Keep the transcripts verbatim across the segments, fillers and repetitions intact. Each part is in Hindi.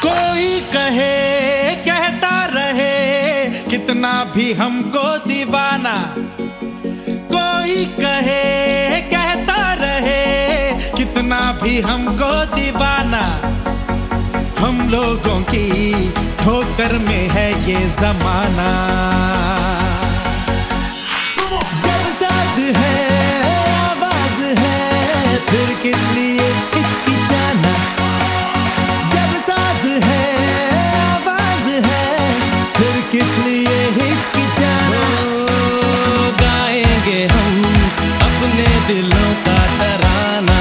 कोई कहे कहता रहे कितना भी हमको दीवाना, कोई कहे कहता रहे कितना भी हमको दीवाना। हम लोगों की ठोकर में है ये जमाना। जब साज है आवाज है फिर किस लिए हिचकिचाना। जब साज है आवाज है फिर किस लिए हिचकिचाना। गाएंगे हम अपने दिलों का तराना।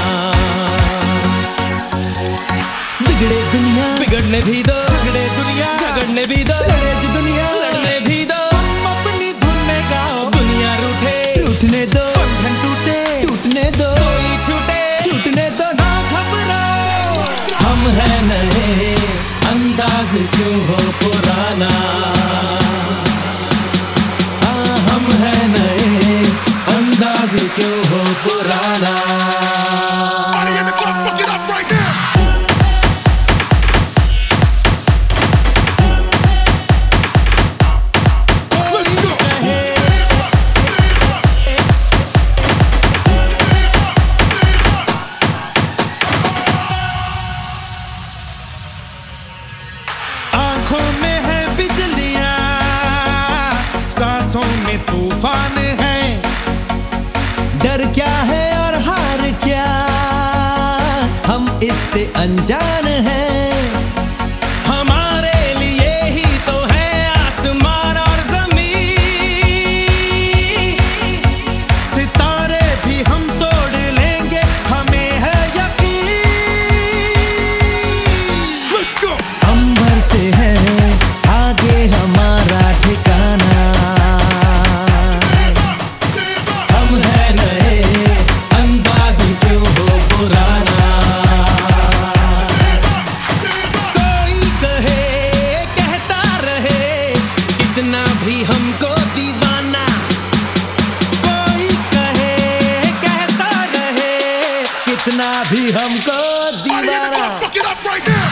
बिगड़े दुनिया बिगड़ने भी दो, झगड़े दुनिया झगड़ने भी दो, लड़े जो दुनिया लड़ने भी दो। हम अपनी धुन में गाओ, दुनिया रूठे टूटने दो, बंधन टूटे टूटने दो, कोई छूटे छूटने दो, ना घबराओ। हम है नए अंदाज क्यों हो पुराना। हाँ, हम है नए अंदाज क्यों हो पुराना। आंखों में है बिजलियां, सांसों में तूफान है। डर क्या है और हार क्या, हम इससे अनजान हैं। हमारे लिए ही तो है आसमान और जमीन। सितारे भी हम तोड़ लेंगे, हमें है यकीन। Let's go! अंबर से है आगे हमारा ठिकाना। हम है नए अंदाज क्यों हो पुराना। कोई कहे कहता रहे इतना भी हमको दीवाना। कोई कहे कहता रहे कितना भी हमको दीवाना।